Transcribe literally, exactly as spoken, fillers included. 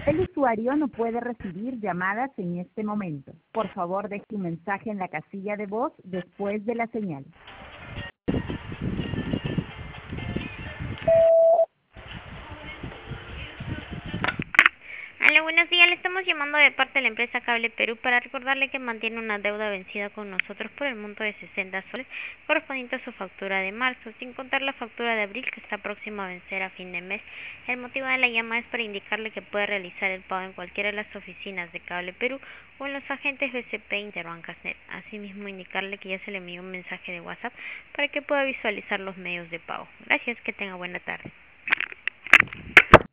El usuario no puede recibir llamadas en este momento. Por favor, deje un mensaje en la casilla de voz después de la señal. Hola, buenos días. Le estamos llamando de parte de la empresa Cable Perú para recordarle que mantiene una deuda vencida con nosotros por el monto de sesenta soles correspondiente a su factura de marzo, sin contar la factura de abril que está próxima a vencer a fin de mes. El motivo de la llamada es para indicarle que puede realizar el pago en cualquiera de las oficinas de Cable Perú o en los agentes B C P Interbancasnet. Asimismo, indicarle que ya se le envió un mensaje de WhatsApp para que pueda visualizar los medios de pago. Gracias, que tenga buena tarde.